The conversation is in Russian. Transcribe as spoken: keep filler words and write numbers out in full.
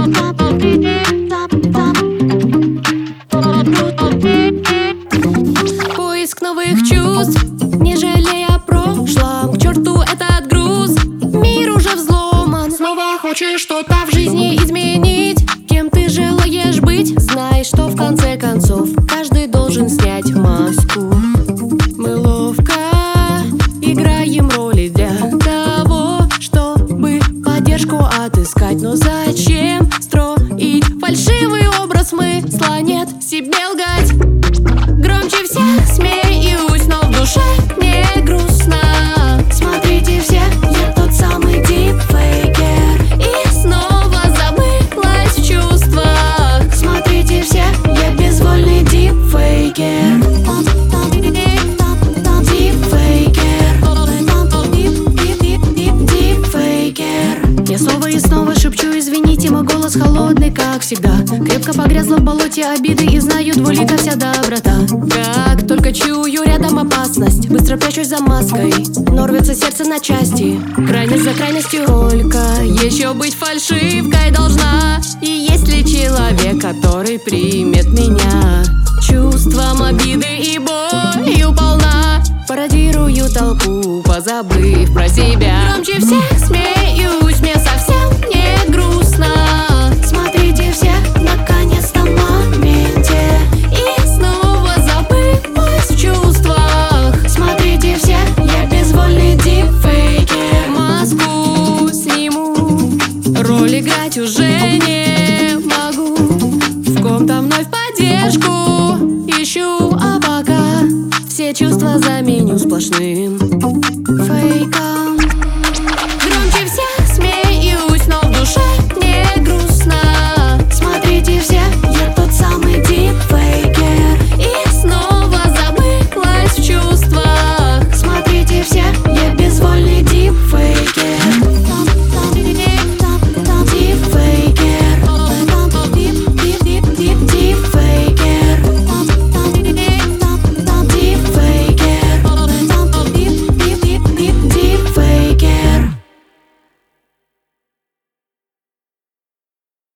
Поиск новых чувств, не жалея о прошлом. К черту этот груз, мир уже взломан. Снова хочешь что-то в жизни изменить? Кем ты желаешь быть? Знай, что в конце концов каждый должен снять маску. Мы ловко играем роли для того, чтобы поддержку отыскать. Но зачем строить фальшивый образ смысла? Нет себе лгать. Громче всех смеюсь, но в душе не грустно. Смотрите все, я тот самый дипфейкер. И снова забылась в чувствах. Смотрите все, я безвольный дипфейкер. Я снова и снова шепчу, извините, мой голос холодный, как всегда. Крепко погрязла в болоте обиды и знаю, двулика вся доброта. Как только чую рядом опасность, быстро прячусь за маской, но рвется сердце на части, крайность за крайностью. Только еще быть фальшивкой должна. И есть ли человек, который примет меня чувством обиды и болью полна? Пародирую толпу, позабыв про себя. Громче всех смеюсь, мне совсем не грустно. Смотрите все, наконец-то в моменте. И снова забылась в чувствах. Смотрите все, я безвольный дипфейкер. Маску сниму, роль играть уже не